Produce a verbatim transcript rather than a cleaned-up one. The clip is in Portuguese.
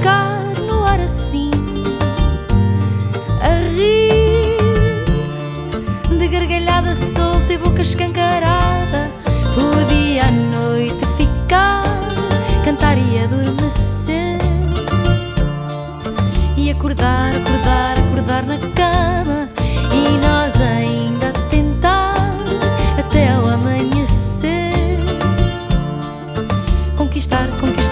ficar no ar assim, a rir, de gargalhada solta e boca escancarada. Podia à noite ficar, cantar e adorar.